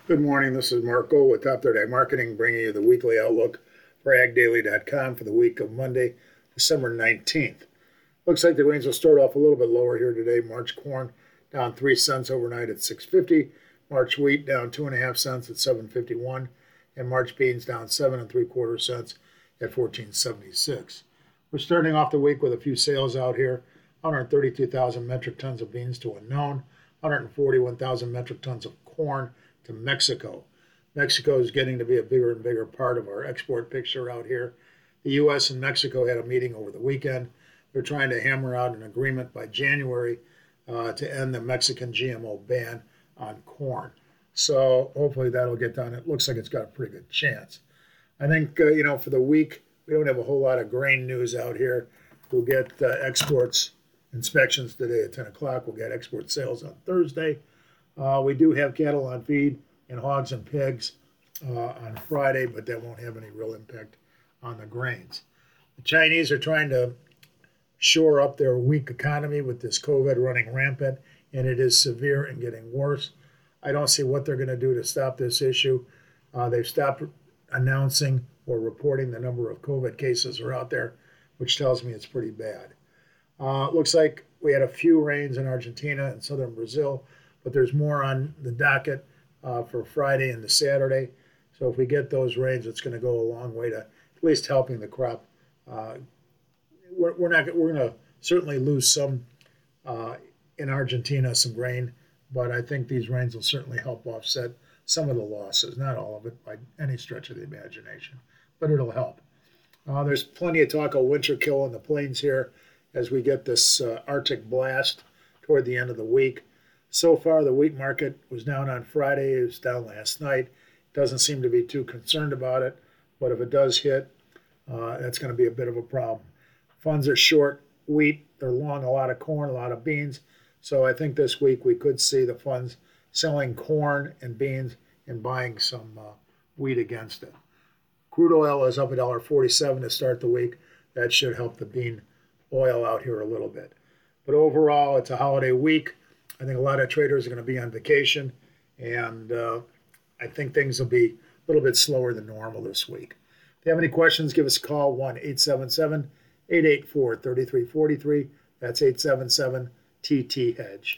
Good morning. This is Marco with Top Third Ag Marketing, bringing you the weekly outlook for AgDaily.com for the week of Monday, December 19th. Looks like the grains will start off a little bit lower here today. March corn down 3 cents overnight at 6.50. March wheat down 2.5 cents at 7.51, and March beans down 7.75 cents at 14.76. We're starting off the week with a few sales out here. 132,000 metric tons of beans to unknown. 141,000 metric tons of corn to Mexico. Mexico is getting to be a bigger and bigger part of our export picture out here. The U.S. and Mexico had a meeting over the weekend. They're trying to hammer out an agreement by January to end the Mexican GMO ban on corn. So hopefully that'll get done. It looks like it's got a pretty good chance. I think, for the week, we don't have a whole lot of grain news out here. We'll get exports inspections today at 10 o'clock. We'll get export sales on Thursday. We do have cattle on feed and hogs and pigs on Friday, but that won't have any real impact on the grains. The Chinese are trying to shore up their weak economy with this COVID running rampant, and it is severe and getting worse. I don't see what they're going to do to stop this issue. They've stopped announcing or reporting the number of COVID cases are out there, which tells me it's pretty bad. Looks like we had a few rains in Argentina and southern Brazil, but there's more on the docket for Friday and the Saturday. So if we get those rains, it's going to go a long way to at least helping the crop. We're going to certainly lose some in Argentina, some grain, but I think these rains will certainly help offset some of the losses. Not all of it by any stretch of the imagination, but it'll help. There's plenty of talk of winter kill in the plains here as we get this Arctic blast toward the end of the week. So far, the wheat market was down on Friday. It was down last night. Doesn't seem to be too concerned about it, but if it does hit, that's going to be a bit of a problem. Funds are short wheat. They're long a lot of corn, a lot of beans. So I think this week we could see the funds selling corn and beans and buying some wheat against it. Crude oil is up $1.47 to start the week. That should help the bean oil out here a little bit. But overall, it's a holiday week. I think a lot of traders are going to be on vacation, and I think things will be a little bit slower than normal this week. If you have any questions, give us a call, 1-877-884-3343. That's 877-TT-HEDGE.